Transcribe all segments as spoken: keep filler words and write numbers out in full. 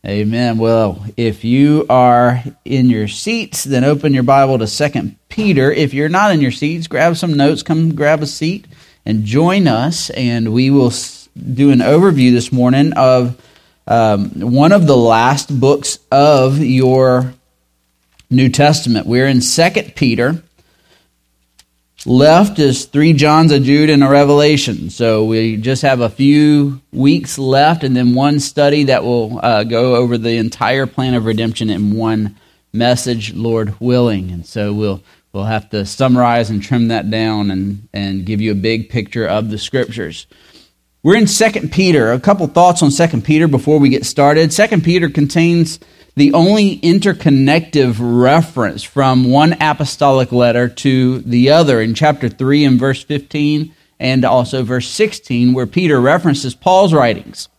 Amen. Well, if you are in your seats, then open your Bible to Second Peter. If you're not in your seats, grab some notes, come grab a seat, and join us. And we will do an overview this morning of um, one of the last books of your New Testament. We're in Second Peter. Left is three Johns, a Jude, and a Revelation. So we just have a few weeks left, and then one study that will uh, go over the entire plan of redemption in one message, Lord willing. And so we'll we'll have to summarize and trim that down and, and give you a big picture of the Scriptures. We're in Second Peter. A couple thoughts on Second Peter before we get started. Second Peter contains the only interconnective reference from one apostolic letter to the other in chapter three and verse fifteen and also verse sixteen, where Peter references Paul's writings.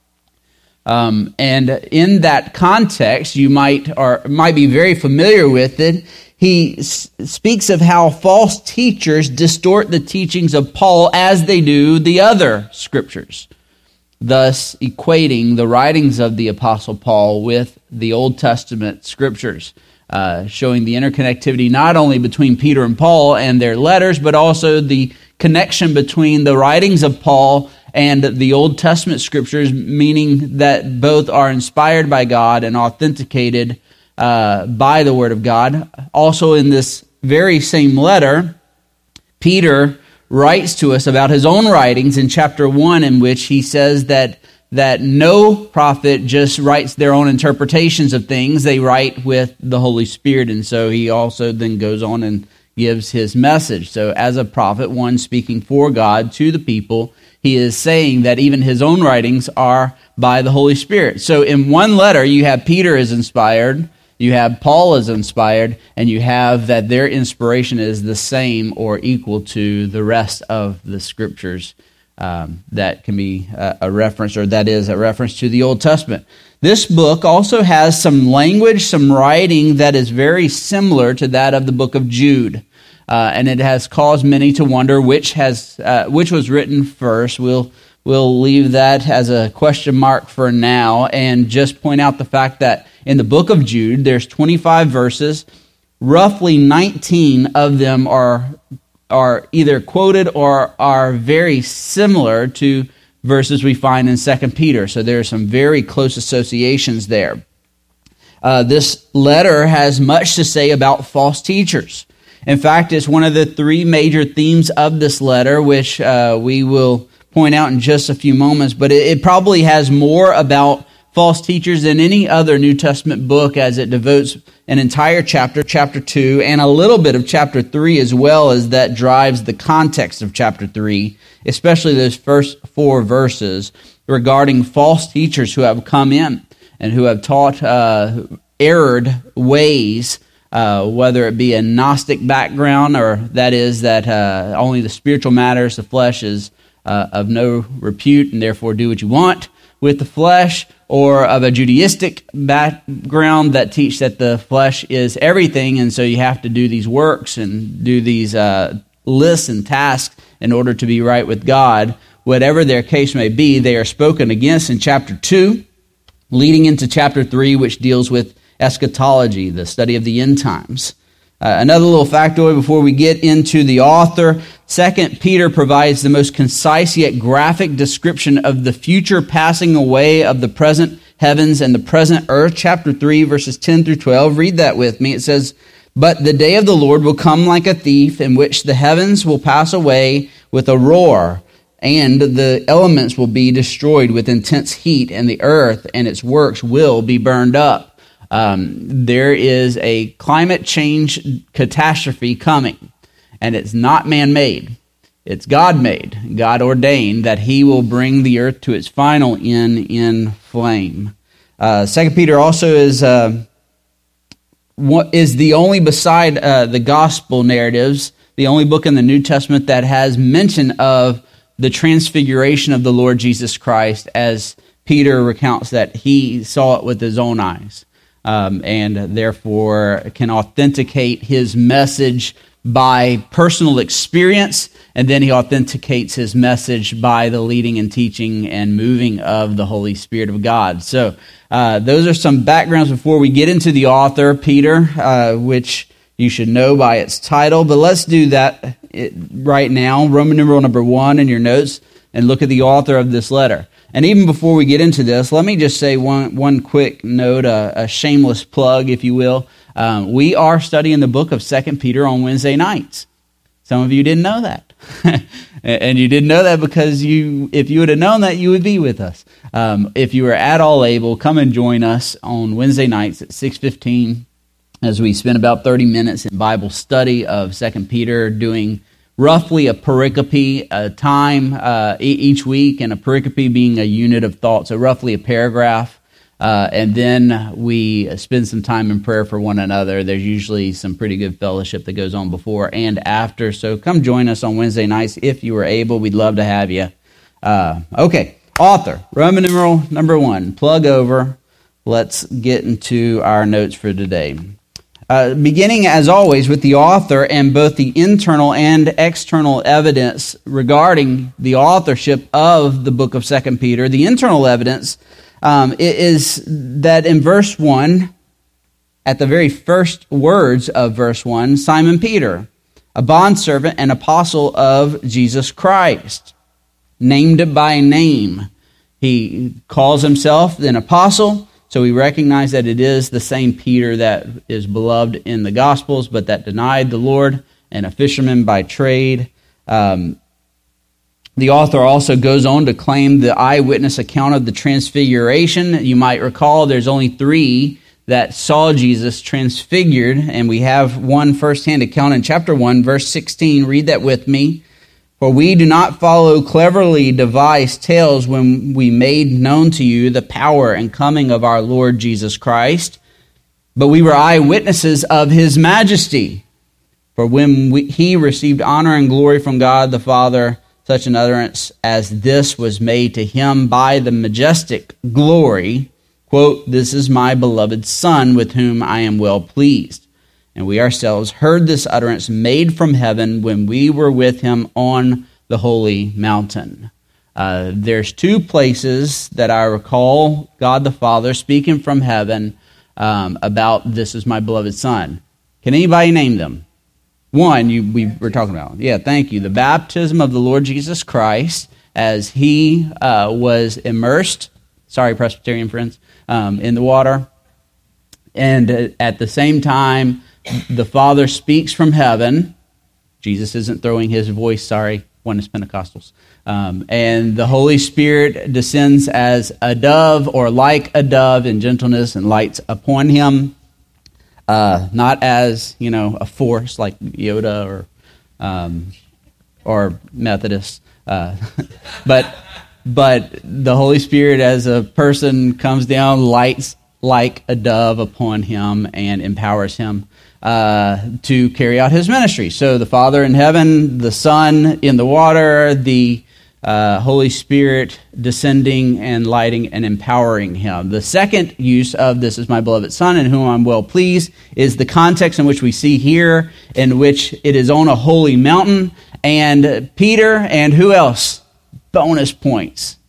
Um, and in that context, you might or might be very familiar with it. He s- speaks of how false teachers distort the teachings of Paul as they do the other scriptures, thus equating the writings of the Apostle Paul with the Old Testament scriptures, uh, showing the interconnectivity not only between Peter and Paul and their letters, but also the connection between the writings of Paul and the Old Testament scriptures, meaning that both are inspired by God and authenticated uh, by the Word of God. Also in this very same letter, Peter writes to us about his own writings in chapter one, in which he says that that no prophet just writes their own interpretations of things. They write with the Holy Spirit, and so he also then goes on and gives his message. So as a prophet, one speaking for God to the people, he is saying that even his own writings are by the Holy Spirit. So in one letter, you have Peter is inspired, you have Paul is inspired, and you have that their inspiration is the same or equal to the rest of the scriptures um, that can be a, a reference, or that is a reference to the Old Testament. This book also has some language, some writing that is very similar to that of the book of Jude. Uh, and it has caused many to wonder which has uh, which was written first. We'll We'll leave that as a question mark for now and just point out the fact that in the book of Jude, there's twenty-five verses. Roughly nineteen of them are, are either quoted or are very similar to verses we find in Second Peter. So there are some very close associations there. Uh, this letter has much to say about false teachers. In fact, it's one of the three major themes of this letter, which uh, we will point out in just a few moments, but it, it probably has more about false teachers than any other New Testament book, as it devotes an entire chapter, chapter two, and a little bit of chapter three as well, as that drives the context of chapter three, especially those first four verses regarding false teachers who have come in and who have taught uh, erred ways, uh, whether it be a Gnostic background, or that is that uh, only the spiritual matters, the flesh is Uh, of no repute, and therefore do what you want with the flesh, or of a Judaistic background that teach that the flesh is everything, and so you have to do these works and do these uh, lists and tasks in order to be right with God. Whatever their case may be, they are spoken against in chapter two, leading into chapter three, which deals with eschatology, the study of the end times. Uh, another little factoid before we get into the author. Second Peter provides the most concise yet graphic description of the future passing away of the present heavens and the present earth. Chapter three, verses ten through twelve. Read that with me. It says, "But the day of the Lord will come like a thief, in which the heavens will pass away with a roar, and the elements will be destroyed with intense heat, and the earth and its works will be burned up." Um, there is a climate change catastrophe coming, and it's not man-made. It's God-made, God-ordained, that he will bring the earth to its final end in flame. Uh, Second Peter also is uh, is the only, beside uh, the gospel narratives, the only book in the New Testament that has mention of the transfiguration of the Lord Jesus Christ, as Peter recounts that he saw it with his own eyes. Um, and therefore can authenticate his message by personal experience, and then he authenticates his message by the leading and teaching and moving of the Holy Spirit of God. So uh, those are some backgrounds before we get into the author, Peter, uh, which you should know by its title. But let's do that right now. Roman numeral number one in your notes, and look at the author of this letter. And even before we get into this, let me just say one one quick note, a, a shameless plug, if you will. Um, we are studying the book of Second Peter on Wednesday nights. Some of you didn't know that. And you didn't know that because you, if you would have known that, you would be with us. Um, if you are at all able, come and join us on Wednesday nights at six fifteen as we spend about thirty minutes in Bible study of Second Peter, doing roughly a pericope, a time uh, e- each week, and a pericope being a unit of thought, so roughly a paragraph. Uh, and then we spend some time in prayer for one another. There's usually some pretty good fellowship that goes on before and after. So come join us on Wednesday nights if you are able. We'd love to have you. Uh, okay, author, Roman numeral number one. Plug over. Let's get into our notes for today. Uh, beginning, as always, with the author and both the internal and external evidence regarding the authorship of the book of Second Peter. The internal evidence Um, it is that in verse one, at the very first words of verse one, Simon Peter, a bondservant and apostle of Jesus Christ, named by name. He calls himself an apostle, so we recognize that it is the same Peter that is beloved in the Gospels, but that denied the Lord, and a fisherman by trade. Um, The author also goes on to claim the eyewitness account of the transfiguration. You might recall there's only three that saw Jesus transfigured, and we have one firsthand account in chapter one, verse sixteen. Read that with me. For we do not follow cleverly devised tales when we made known to you the power and coming of our Lord Jesus Christ, but we were eyewitnesses of his majesty. For when we, he received honor and glory from God the Father, such an utterance as this was made to him by the majestic glory, quote, "This is my beloved Son, with whom I am well pleased." And we ourselves heard this utterance made from heaven when we were with him on the holy mountain. Uh, there's two places that I recall God the Father speaking from heaven um, about "This is my beloved Son." Can anybody name them? One, you, we were talking about. Yeah, thank you. The baptism of the Lord Jesus Christ as he uh, was immersed, sorry, Presbyterian friends, um, in the water. And uh, at the same time, the Father speaks from heaven. Jesus isn't throwing his voice, sorry, one is Pentecostals. Um, and the Holy Spirit descends as a dove, or like a dove in gentleness, and lights upon him. Uh, not as, you know, a force like Yoda or um, or Methodist, uh, but but the Holy Spirit as a person comes down, lights like a dove upon him, and empowers him uh, to carry out his ministry. So the Father in heaven, the Son in the water, the Uh, Holy Spirit descending and lighting and empowering him. The second use of "This is my beloved Son, in whom I'm well pleased" is the context in which we see here, in which it is on a holy mountain, and Peter and who else? Bonus points.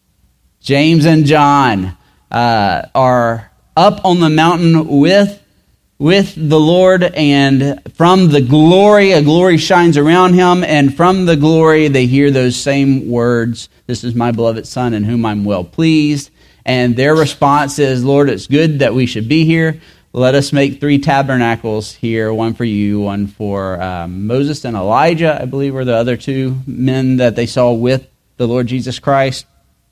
James and John uh, are up on the mountain with with the Lord, and from the glory, a glory shines around him, and from the glory they hear those same words, "This is my beloved Son, in whom I'm well pleased." And their response is, "Lord, it's good that we should be here. Let us make three tabernacles here, one for you, one for um, Moses and Elijah," I believe were the other two men that they saw with the Lord Jesus Christ.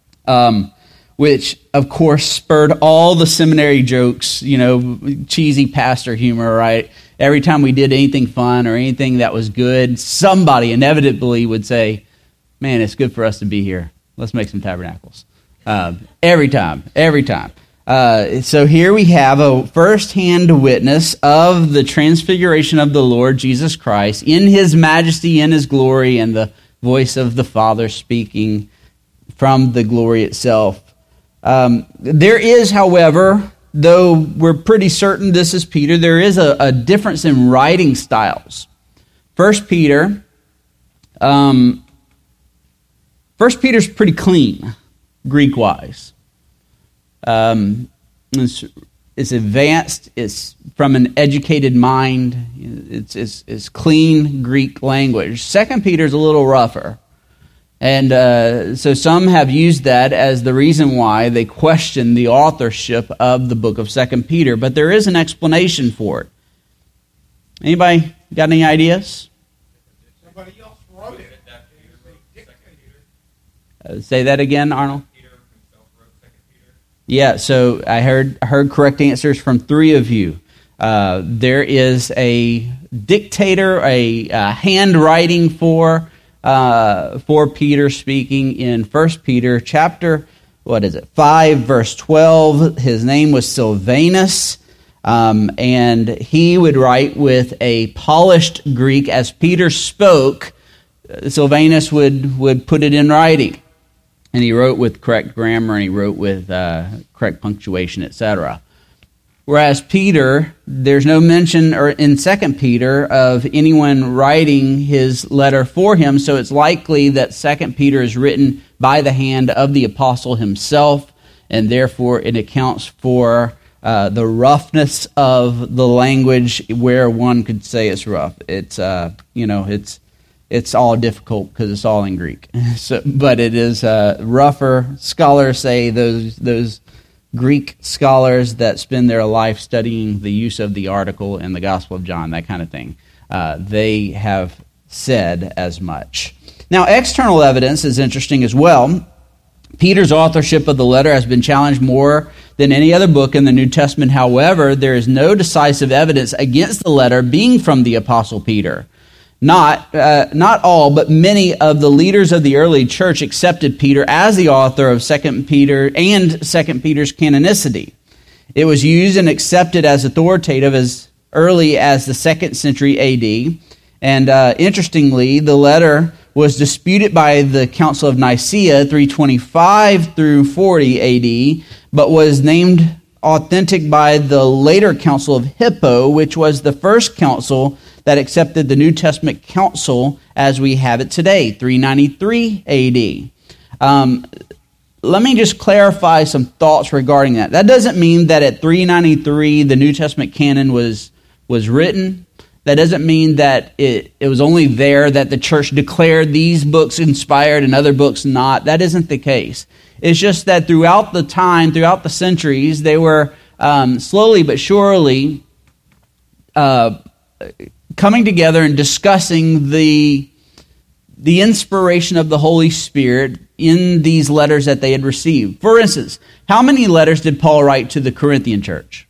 Um which, of course, spurred all the seminary jokes, you know, cheesy pastor humor, right? Every time we did anything fun or anything that was good, somebody inevitably would say, "Man, it's good for us to be here. Let's make some tabernacles." Uh, every time, every time. Uh, so here we have a first-hand witness of the transfiguration of the Lord Jesus Christ in his majesty, in his glory, and the voice of the Father speaking from the glory itself. Um, there is, however, though we're pretty certain this is Peter, there is a, a difference in writing styles. First Peter, um, First Peter's pretty clean, Greek-wise. Um, it's, it's advanced. It's from an educated mind. It's, it's, it's clean Greek language. Second Peter's a little rougher. And uh, so some have used that as the reason why they question the authorship of the book of Second Peter. But there is an explanation for it. Anybody got any ideas? Somebody else wrote it. Uh, say that again, Arnold. Yeah, so I heard heard correct answers from three of you. Uh, there is a dictator, a, a handwriting for uh, for Peter speaking in First Peter chapter, what is it, five, verse twelve. His name was Silvanus, um, and he would write with a polished Greek. As Peter spoke, Silvanus would, would put it in writing. And he wrote with correct grammar, and he wrote with uh, correct punctuation, et cetera. Whereas Peter, there's no mention or in Second Peter of anyone writing his letter for him, so it's likely that Second Peter is written by the hand of the apostle himself, and therefore it accounts for uh, the roughness of the language where one could say it's rough. It's uh, you know, it's. It's all difficult because it's all in Greek. So, but it is uh, rougher. Scholars say those those Greek scholars that spend their life studying the use of the article in the Gospel of John, that kind of thing, uh, they have said as much. Now, external evidence is interesting as well. Peter's authorship of the letter has been challenged more than any other book in the New Testament. However, there is no decisive evidence against the letter being from the Apostle Peter. Not uh, not all, but many of the leaders of the early church accepted Peter as the author of Second Peter and Second Peter's canonicity. It was used and accepted as authoritative as early as the second century A D. And uh, interestingly, the letter was disputed by the Council of Nicaea, three twenty-five through forty A D, but was named authentic by the later Council of Hippo, which was the first council that accepted the New Testament council as we have it today, three ninety-three A D. Um, let me just clarify some thoughts regarding that. That doesn't mean that at three ninety-three the New Testament canon was was written. That doesn't mean that it, it was only there that the church declared these books inspired and other books not. That isn't the case. It's just that throughout the time, throughout the centuries, they were um, slowly but surely uh, coming together and discussing the, the inspiration of the Holy Spirit in these letters that they had received. For instance, how many letters did Paul write to the Corinthian church?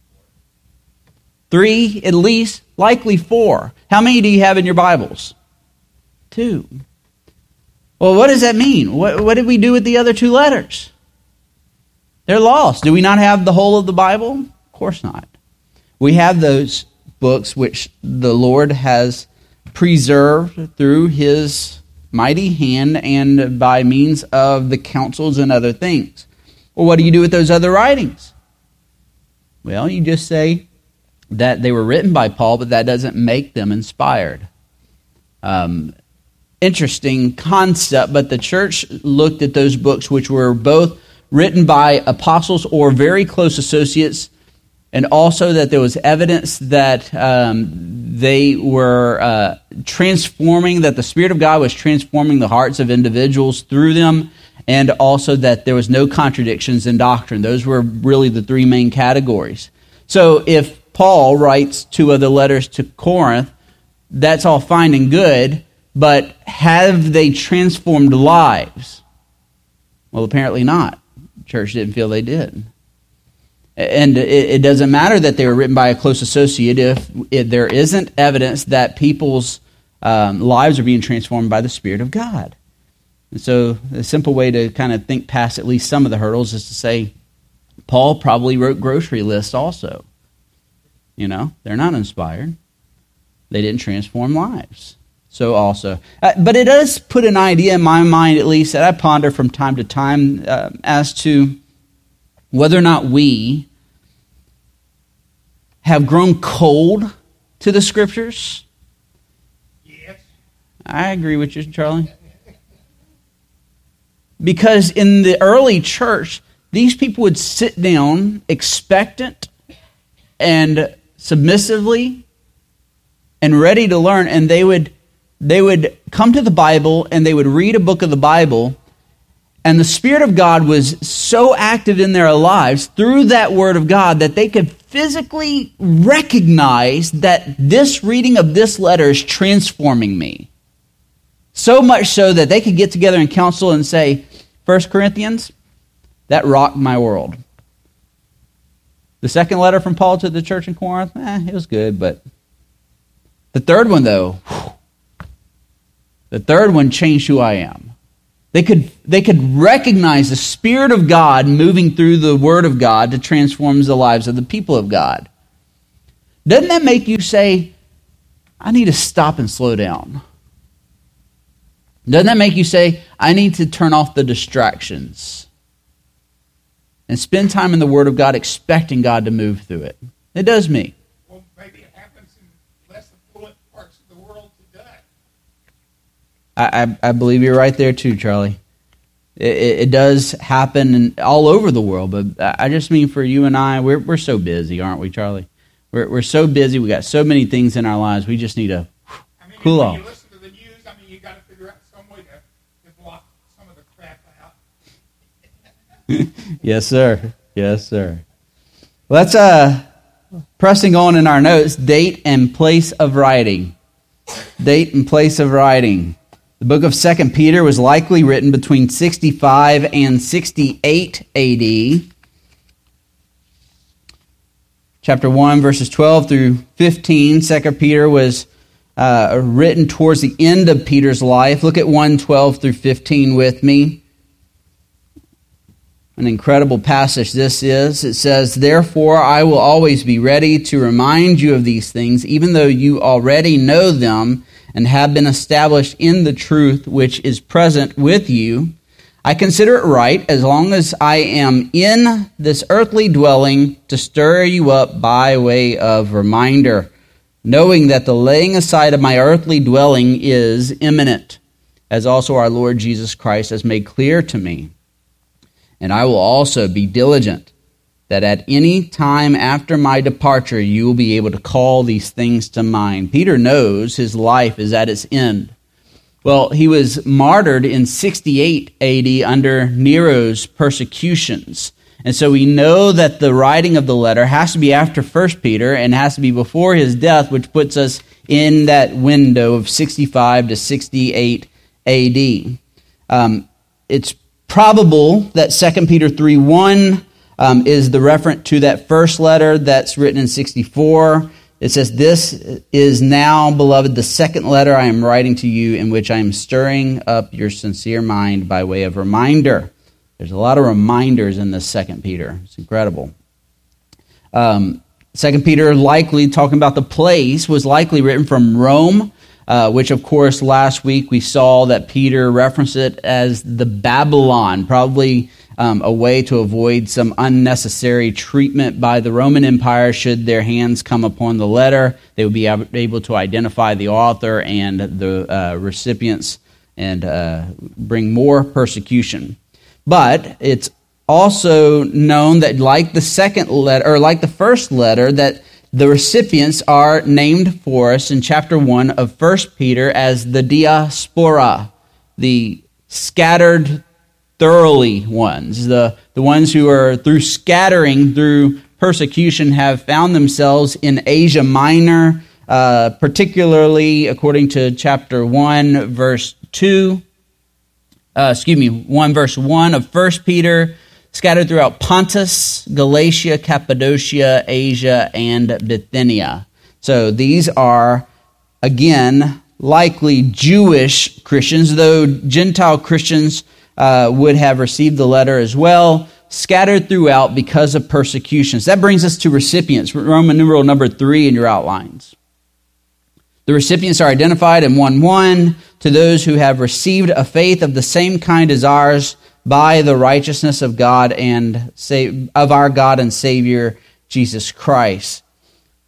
Three, at least, likely four. How many do you have in your Bibles? Two. Well, what does that mean? What, what did we do with the other two letters? They're lost. Do we not have the whole of the Bible? Of course not. We have those books which the Lord has preserved through His mighty hand and by means of the councils and other things. Well, what do you do with those other writings? Well, you just say that they were written by Paul, but that doesn't make them inspired. Um, interesting concept, but the church looked at those books which were both written by apostles or very close associates, and also that there was evidence that um, they were uh, transforming, that the Spirit of God was transforming the hearts of individuals through them, and also that there was no contradictions in doctrine. Those were really the three main categories. So if Paul writes two other letters to Corinth, that's all fine and good, but have they transformed lives? Well, apparently not. The church didn't feel they did. And it, it doesn't matter that they were written by a close associate if, if there isn't evidence that people's um, lives are being transformed by the Spirit of God. And so a simple way to kind of think past at least some of the hurdles is to say, Paul probably wrote grocery lists also. You know, they're not inspired. They didn't transform lives. So also, uh, but it does put an idea in my mind, at least, that I ponder from time to time uh, as to whether or not we have grown cold to the Scriptures. I agree with you, Charlie. Because in the early church, these people would sit down expectant and submissively and ready to learn, and they would they would come to the Bible and they would read a book of the Bible, and the Spirit of God was so active in their lives through that Word of God that they could physically recognize that this reading of this letter is transforming me. So much so that they could get together in council and say, First Corinthians, that rocked my world. The second letter from Paul to the church in Corinth, eh, it was good, but the third one, though, whew, the third one changed who I am. They could, they could recognize the Spirit of God moving through the Word of God to transform the lives of the people of God. Doesn't that make you say, I need to stop and slow down? Doesn't that make you say, I need to turn off the distractions and spend time in the Word of God expecting God to move through it? It does me. Well, maybe it happens in less affluent parts of the world today. I, I, I believe you're right there too, Charlie. It, it, it does happen in, all over the world, but I just mean for you and I, we're we're so busy, aren't we, Charlie? We're we're so busy. We got so many things in our lives. We just need to I mean, cool when off. You listen to the news, I mean, you got to figure out some way to, to block some of the crap out. Yes, sir. Yes, sir. Let's uh, pressing on in our notes. Date and place of writing. Date and place of writing. The book of Second Peter was likely written between sixty-five and sixty-eight A D. Chapter one, verses twelve through fifteen. Second Peter was uh, written towards the end of Peter's life. Look at one, twelve through fifteen with me. An incredible passage this is. It says, Therefore I will always be ready to remind you of these things, even though you already know them and have been established in the truth which is present with you. I consider it right, as long as I am in this earthly dwelling, to stir you up by way of reminder, knowing that the laying aside of my earthly dwelling is imminent, as also our Lord Jesus Christ has made clear to me. And I will also be diligent, that at any time after my departure you will be able to call these things to mind. Peter knows his life is at its end. Well, he was martyred in sixty-eight A D under Nero's persecutions. And so we know that the writing of the letter has to be after First Peter and has to be before his death, which puts us in that window of sixty-five to sixty-eight A D. Um, it's probable that Second Peter three one um, is the reference to that first letter that's written in sixty-four. It says, This is now, beloved, the second letter I am writing to you, in which I am stirring up your sincere mind by way of reminder. There's a lot of reminders in this Second Peter. It's incredible. Um, Second Peter, likely talking about the place, was likely written from Rome, uh, which, of course, last week we saw that Peter referenced it as the Babylon, probably um, a way to avoid some unnecessary treatment by the Roman Empire should their hands come upon the letter. They would be able to identify the author and the uh, recipients and uh, bring more persecution. But it's also known that like the second letter, or like the first letter, that the recipients are named for us in chapter one of First Peter as the diaspora, the scattered thoroughly ones, the, the ones who are through scattering, through persecution, have found themselves in Asia Minor, uh, particularly according to chapter one, verse two, uh, excuse me, one verse one of First Peter, scattered throughout Pontus, Galatia, Cappadocia, Asia, and Bithynia. So these are, again, likely Jewish Christians, though Gentile Christians uh, would have received the letter as well, scattered throughout because of persecutions. That brings us to recipients, Roman numeral number three in your outlines. The recipients are identified in one one, to those who have received a faith of the same kind as ours, by the righteousness of God and of our God and Savior, Jesus Christ.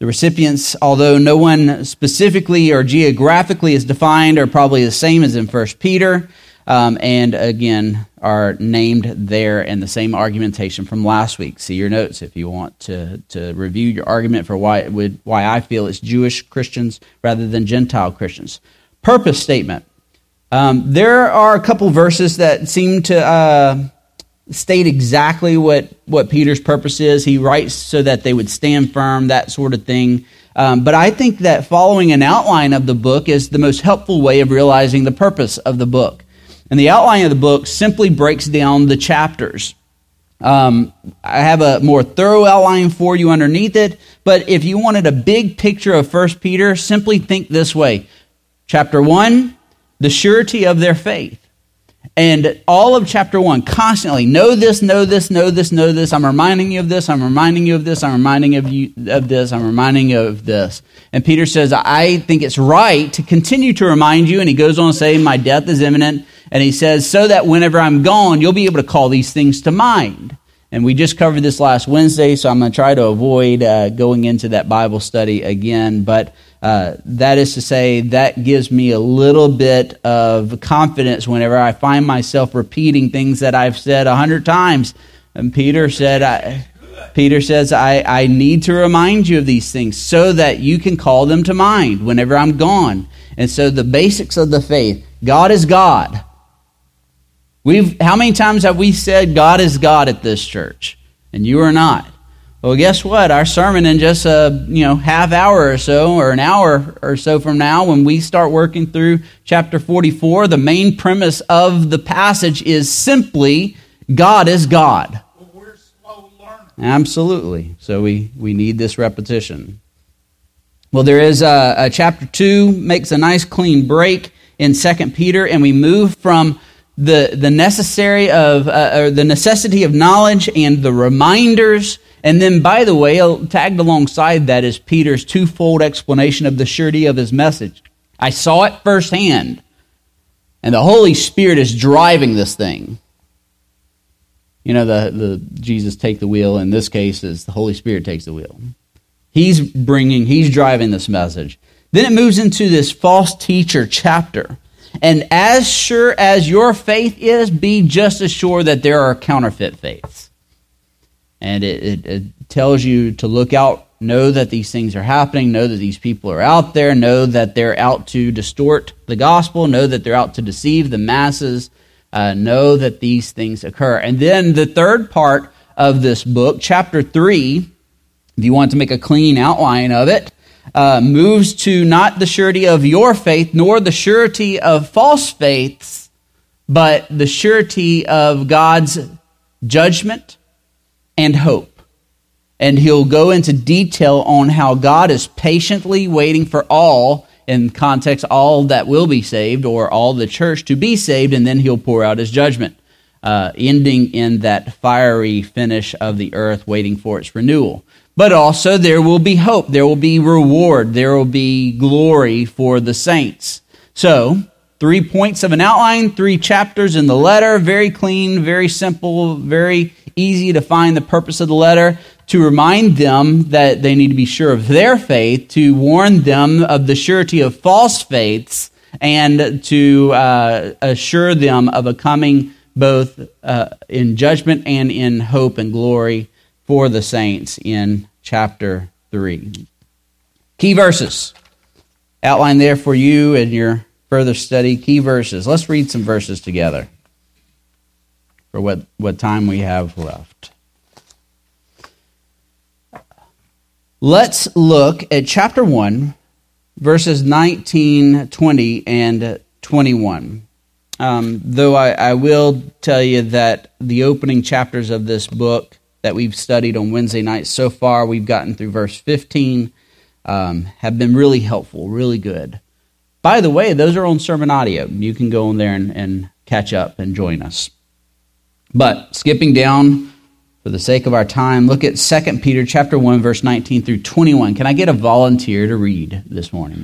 The recipients, although no one specifically or geographically is defined, are probably the same as in First Peter, um, and again are named there in the same argumentation from last week. See your notes if you want to, to review your argument for why it would, why I feel it's Jewish Christians rather than Gentile Christians. Purpose statement. Um, there are a couple verses that seem to uh, state exactly what, what Peter's purpose is. He writes so that they would stand firm, that sort of thing. Um, but I think that following an outline of the book is the most helpful way of realizing the purpose of the book. And the outline of the book simply breaks down the chapters. Um, I have a more thorough outline for you underneath it, but if you wanted a big picture of First Peter, simply think this way. Chapter one, the surety of their faith. And all of chapter one, constantly, know this, know this, know this, know this. I'm reminding you of this, I'm reminding you of this, I'm reminding of you of this, I'm reminding you of this. And Peter says, I think it's right to continue to remind you. And he goes on to say, my death is imminent. And he says, so that whenever I'm gone, you'll be able to call these things to mind. And we just covered this last Wednesday, so I'm going to try to avoid uh, going into that Bible study again. But uh, that is to say, that gives me a little bit of confidence whenever I find myself repeating things that I've said a hundred times. And Peter said, I, Peter says, I, I need to remind you of these things so that you can call them to mind whenever I'm gone. And so the basics of the faith, God is God. We've how many times have we said God is God at this church, and you are not? Well, guess what? Our sermon in just a you know half hour or so, or an hour or so from now, when we start working through chapter forty-four, the main premise of the passage is simply God is God. Well, we're slow learners. Absolutely. So we we need this repetition. Well, there is a, a chapter two makes a nice clean break in Second Peter, and we move from the the necessary of uh, or the necessity of knowledge and the reminders, and then, by the way, tagged alongside that is Peter's twofold explanation of the surety of his message. I saw it firsthand, and the Holy Spirit is driving this thing. You know, the the Jesus take the wheel. In this case, is the Holy Spirit takes the wheel. He's bringing, he's driving this message. Then it moves into this false teacher chapter. And as sure as your faith is, be just as sure that there are counterfeit faiths. And it, it, it tells you to look out, know that these things are happening, know that these people are out there, know that they're out to distort the gospel, know that they're out to deceive the masses, uh, know that these things occur. And then the third part of this book, chapter three, if you want to make a clean outline of it, Uh, moves to not the surety of your faith, nor the surety of false faiths, but the surety of God's judgment and hope. And he'll go into detail on how God is patiently waiting for all, in context, all that will be saved, or all the church to be saved, and then he'll pour out his judgment, uh, ending in that fiery finish of the earth waiting for its renewal. But also there will be hope, there will be reward, there will be glory for the saints. So, three points of an outline, three chapters in the letter, very clean, very simple, very easy to find the purpose of the letter, to remind them that they need to be sure of their faith, to warn them of the surety of false faiths, and to uh, assure them of a coming both uh, in judgment and in hope and glory for the saints in chapter three. Key verses. Outline there for you in your further study. Key verses. Let's read some verses together for what, what time we have left. Let's look at chapter one, verses nineteen, twenty, and twenty-one. Um, though I, I will tell you that the opening chapters of this book that we've studied on Wednesday nights so far, we've gotten through verse fifteen, um, have been really helpful, really good. By the way, those are on sermon audio. You can go on there and, and catch up and join us. But skipping down for the sake of our time, look at Second Peter chapter one, verse nineteen through twenty-one. Can I get a volunteer to read this morning?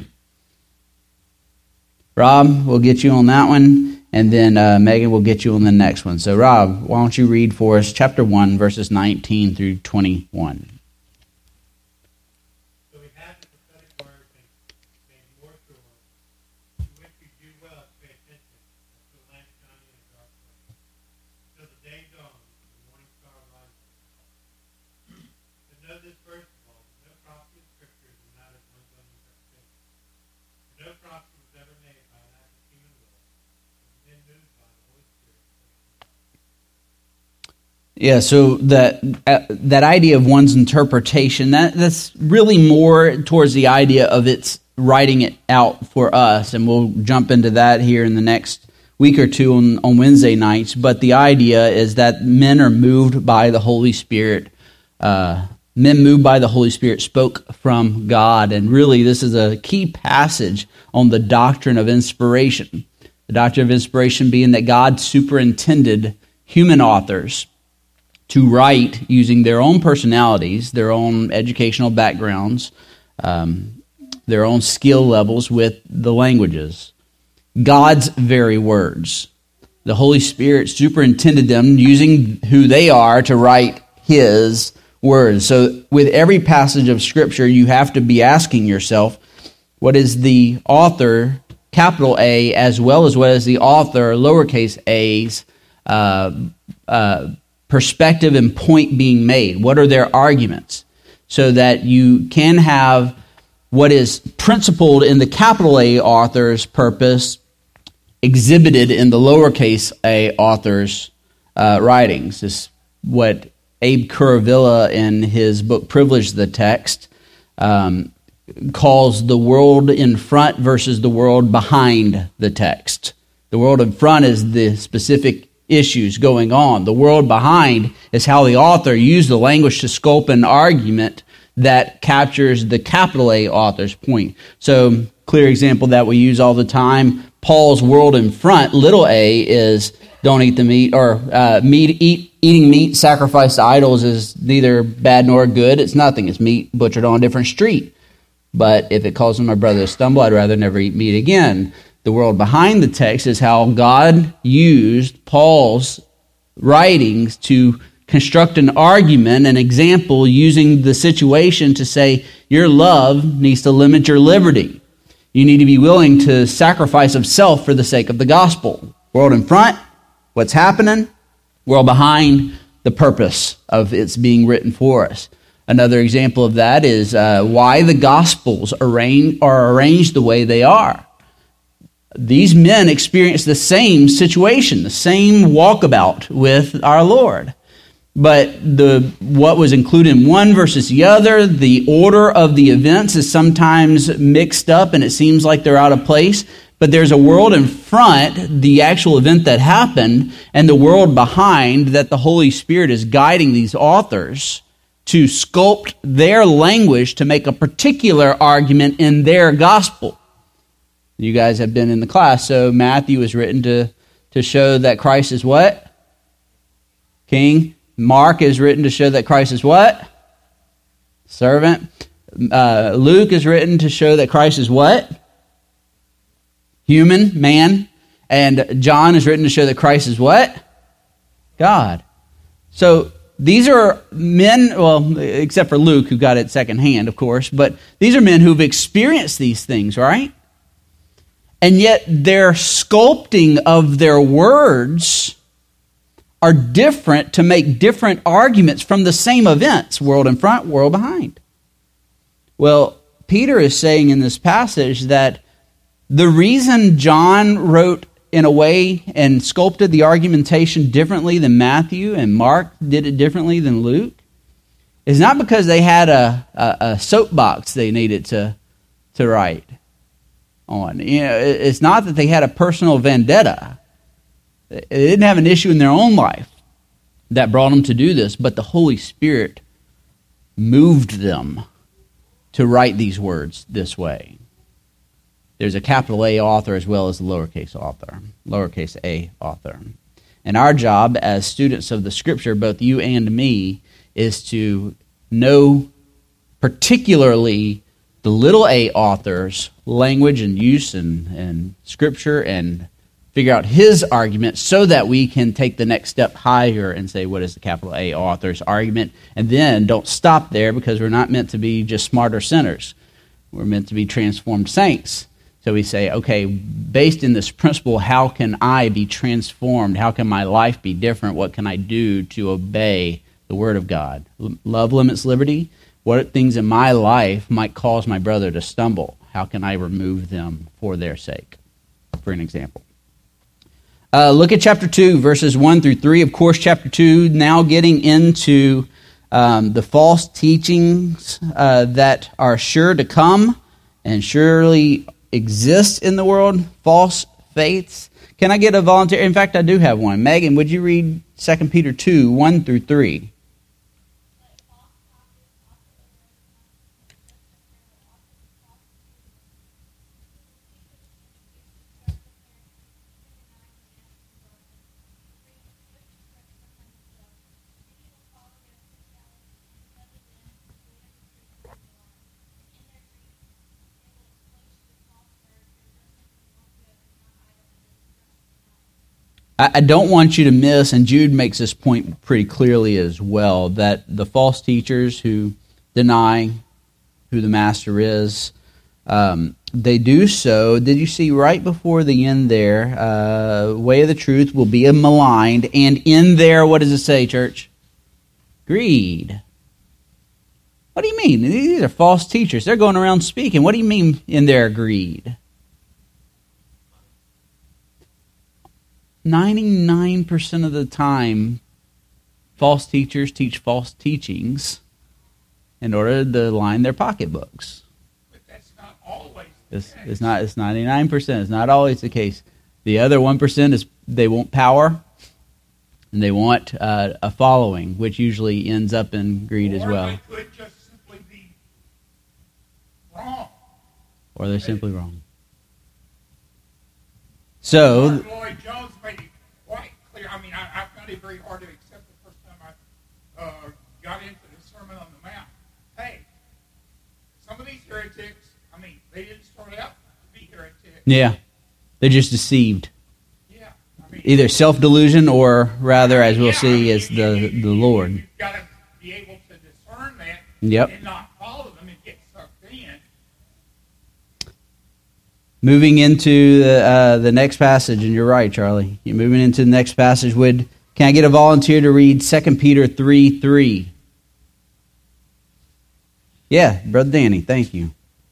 Rob, we'll get you on that one. And then uh, Megan will get you on the next one. So Rob, why don't you read for us chapter one, verses nineteen through twenty-one. So we Yeah, so that uh, that idea of one's interpretation, that that's really more towards the idea of it's writing it out for us, and we'll jump into that here in the next week or two on, on Wednesday nights. But the idea is that men are moved by the Holy Spirit. Uh, men moved by the Holy Spirit spoke from God, and really this is a key passage on the doctrine of inspiration. The doctrine of inspiration being that God superintended human authors to write using their own personalities, their own educational backgrounds, um, their own skill levels with the languages. God's very words. The Holy Spirit superintended them using who they are to write His words. So with every passage of Scripture, you have to be asking yourself, what is the author, capital A, as well as what is the author, lowercase a's, uh, uh, perspective and point being made? What are their arguments? So that you can have what is principled in the capital A author's purpose exhibited in the lowercase a author's uh, writings. This is what Abe Kuravilla in his book Privilege the Text um, calls the world in front versus the world behind the text. The world in front is the specific issues going on. The world behind is how the author used the language to sculpt an argument that captures the capital A author's point. So, clear example that we use all the time, Paul's world in front, little a, is don't eat the meat, or uh, meat, eat, eating meat sacrificed to idols is neither bad nor good. It's nothing. It's meat butchered on a different street. But if it causes my brother to stumble, I'd rather never eat meat again. The world behind the text is how God used Paul's writings to construct an argument, an example, using the situation to say, your love needs to limit your liberty. You need to be willing to sacrifice of self for the sake of the gospel. World in front, what's happening? World behind, the purpose of its being written for us. Another example of that is uh, why the Gospels arrange, are arranged the way they are. These men experienced the same situation, the same walkabout with our Lord. But the what was included in one versus the other, the order of the events is sometimes mixed up and it seems like they're out of place. But there's a world in front, the actual event that happened, and the world behind that the Holy Spirit is guiding these authors to sculpt their language to make a particular argument in their gospel. You guys have been in the class, so Matthew is written to, to show that Christ is what? King. Mark is written to show that Christ is what? Servant. Uh, Luke is written to show that Christ is what? Human, man. And John is written to show that Christ is what? God. So these are men, well, except for Luke, who got it secondhand, of course, but these are men who've experienced these things, right? And yet their sculpting of their words are different to make different arguments from the same events, world in front, world behind. Well, Peter is saying in this passage that the reason John wrote in a way and sculpted the argumentation differently than Matthew and Mark did it differently than Luke is not because they had a, a, a soapbox they needed to, to write on. You know, it's not that they had a personal vendetta. They didn't have an issue in their own life that brought them to do this, but the Holy Spirit moved them to write these words this way. There's a capital A author as well as a lowercase author, lowercase a author. And our job as students of the Scripture, both you and me, is to know particularly the little a author's language and use and, and Scripture and figure out his argument so that we can take the next step higher and say, what is the capital A author's argument? And then don't stop there, because we're not meant to be just smarter sinners. We're meant to be transformed saints. So we say, okay, based in this principle, how can I be transformed? How can my life be different? What can I do to obey the Word of God? Love limits liberty. What things in my life might cause my brother to stumble? How can I remove them for their sake? For an example. Uh, look at chapter two, verses one through three. Of course, chapter two, now getting into um, the false teachings uh, that are sure to come and surely exist in the world, false faiths. Can I get a volunteer? In fact, I do have one. Megan, would you read Second Peter two, one through three? I don't want you to miss, and Jude makes this point pretty clearly as well, that the false teachers who deny who the master is, um, they do so. Did you see right before the end there, uh, way of the truth will be maligned, and in there, what does it say, church? Greed. What do you mean? These are false teachers. They're going around speaking. What do you mean in their greed? ninety-nine percent of the time, false teachers teach false teachings in order to line their pocketbooks. But that's not always the It's, case. it's not. It's ninety-nine percent. It's not always the case. The other one percent is they want power, and they want uh, a following, which usually ends up in greed as Or well. they could just simply be wrong. Or they're simply wrong. So, Mark Lloyd Jones made it quite clear. I mean, I, I found it very hard to accept the first time I uh, got into the Sermon on the Mount. Hey, some of these heretics, I mean, they didn't start out to be heretics. yeah, they're just deceived. Yeah. I mean, Either self-delusion or rather, as we'll yeah, see, I mean, is you- the, you- the you- Lord. You've got to be able to discern that Yep. and not follow them and get sucked in. Moving into the, uh, the next passage, and you're right, Charlie. You're moving into the next passage. Would can I get a volunteer to read Second Peter three three? Yeah, Brother Danny, thank you.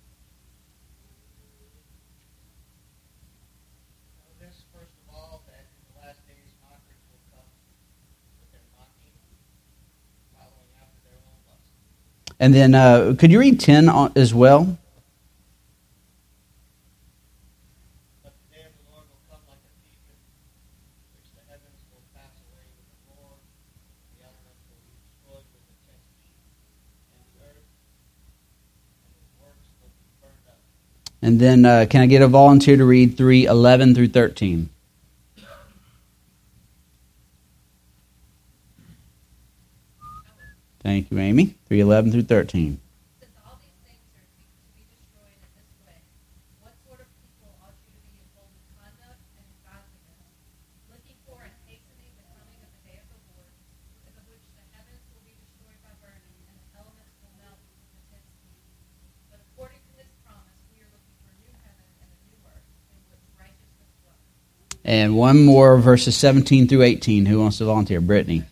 Know this, first of all, that in the last days mockers will come with their mocking, following after their own lusts. And then uh, could you read ten on, as well? But the day of the Lord will come like a thief, in which the heavens will pass away with a roar, the elements will be destroyed with intense heat, and the earth and its works will be burned up. And then uh, can I get a volunteer to read three eleven through thirteen? Thank you, Amy. three eleven through thirteen. Since all these things are to be, to be destroyed in this way, what sort of people ought you to be in holy conduct and in godliness, looking for and hastening the coming of the day of the Lord, because of which the heavens will be destroyed by burning, and the elements will melt with intense heat. But according to this promise, we are looking for a new heaven and a new earth, in which righteousness dwells. And one more, verses seventeen through eighteen. Who wants to volunteer? Brittany.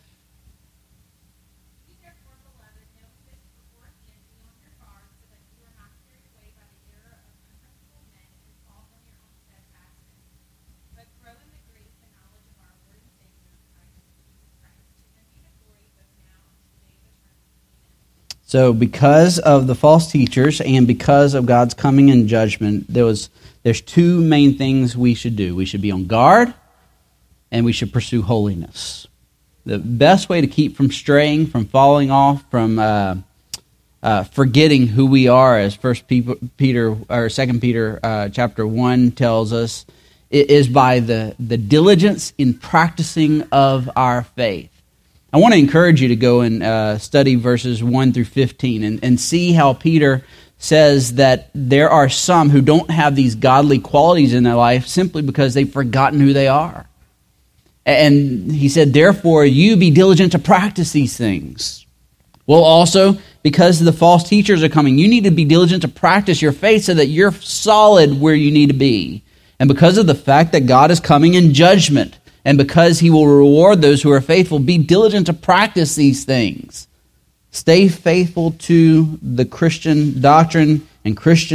Be therefore, beloved, know this beforehand, be on your guard, so that you are not carried away by the error of unprincipled men who fall from your own steadfastness, but grow in the grace and knowledge of our Lord and Savior, Christ Jesus Christ. To him be the glory both now and to the day of eternity. Amen. So because of the false teachers and because of God's coming in judgment, there was there's two main things we should do. We should be on guard and we should pursue holiness. The best way to keep from straying, from falling off, from uh, uh, forgetting who we are, as First Peter or Second Peter uh, chapter one tells us, is by the, the diligence in practicing of our faith. I want to encourage you to go and uh, study verses one through fifteen and, and see how Peter says that there are some who don't have these godly qualities in their life simply because they've forgotten who they are. And he said, therefore, you be diligent to practice these things. Well, also, because the false teachers are coming, you need to be diligent to practice your faith so that you're solid where you need to be. And because of the fact that God is coming in judgment, and because he will reward those who are faithful, be diligent to practice these things. Stay faithful to the Christian doctrine and Christian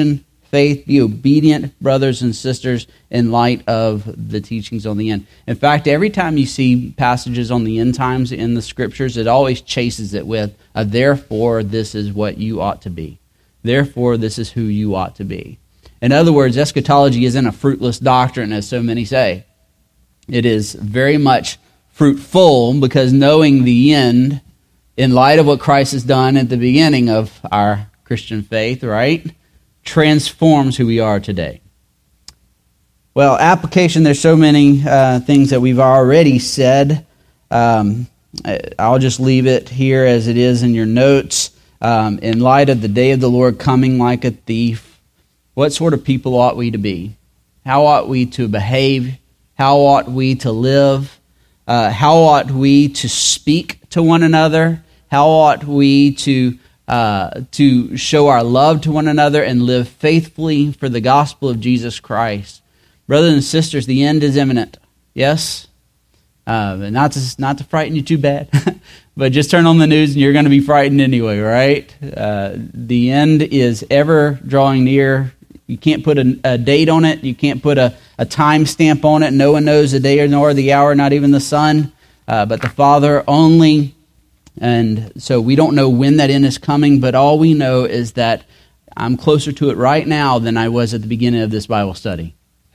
faith. Be obedient, brothers and sisters, in light of the teachings on the end. In fact, every time you see passages on the end times in the scriptures, it always chases it with, a, therefore, this is what you ought to be. Therefore, this is who you ought to be. In other words, eschatology isn't a fruitless doctrine, as so many say. It is very much fruitful, because knowing the end, in light of what Christ has done at the beginning of our Christian faith, right, transforms who we are today. Well, application, there's so many uh, things that we've already said. Um, I'll just leave it here as it is in your notes. Um, in light of the day of the Lord coming like a thief, what sort of people ought we to be? How ought we to behave? How ought we to live? Uh, how ought we to speak to one another? How ought we to uh, to show our love to one another and live faithfully for the gospel of Jesus Christ? Brothers and sisters, the end is imminent. Yes? Uh, not to not to frighten you too bad, but just turn on the news and you're going to be frightened anyway, right? Uh, the end is ever drawing near. You can't put a, a date on it. You can't put a, a time stamp on it. No one knows the day nor the hour, not even the Son, uh, but the Father only. And so we don't know when that end is coming, but all we know is that I'm closer to it right now than I was at the beginning of this Bible study.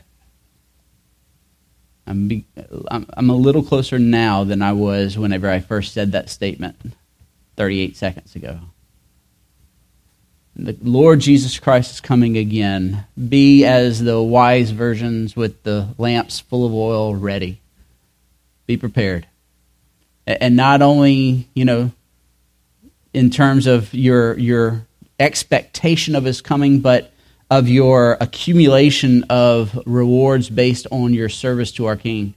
I'm, be, I'm, I'm a little closer now than I was whenever I first said that statement thirty-eight seconds ago. The Lord Jesus Christ is coming again. Be as the wise virgins with the lamps full of oil ready. Be prepared. And not only, you know, in terms of your your expectation of his coming, but of your accumulation of rewards based on your service to our King.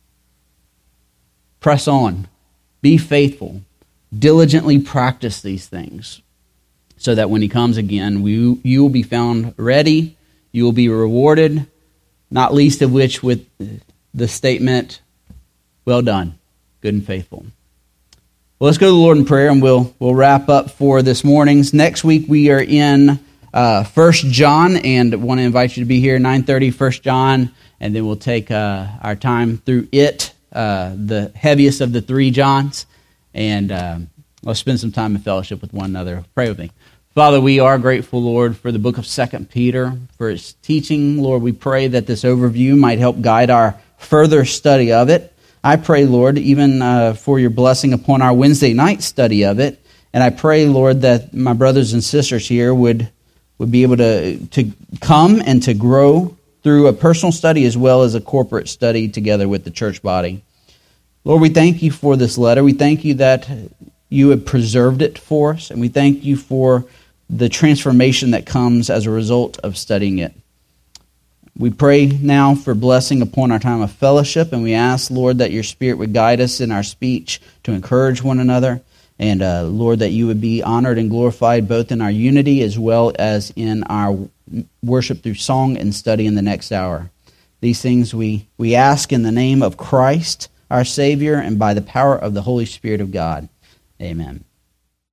Press on. Be faithful. Diligently practice these things so that when he comes again, we, you will be found ready. You will be rewarded, not least of which with the statement, well done, good and faithful. Well, let's go to the Lord in prayer, and we'll we'll wrap up for this morning's. Next week we are in uh, First John, and I want to invite you to be here nine thirty, First John, and then we'll take uh, our time through it, uh, the heaviest of the three Johns, and um, let's spend some time in fellowship with one another. Pray with me. Father, we are grateful, Lord, for the book of Second Peter, for its teaching. Lord, we pray that this overview might help guide our further study of it. I pray, Lord, even uh, for your blessing upon our Wednesday night study of it. And I pray, Lord, that my brothers and sisters here would, would be able to, to come and to grow through a personal study as well as a corporate study together with the church body. Lord, we thank you for this letter. We thank you that you have preserved it for us. And we thank you for the transformation that comes as a result of studying it. We pray now for blessing upon our time of fellowship, and we ask, Lord, that your Spirit would guide us in our speech to encourage one another, and uh, Lord, that you would be honored and glorified both in our unity as well as in our worship through song and study in the next hour. These things we, we ask in the name of Christ, our Savior, and by the power of the Holy Spirit of God. Amen.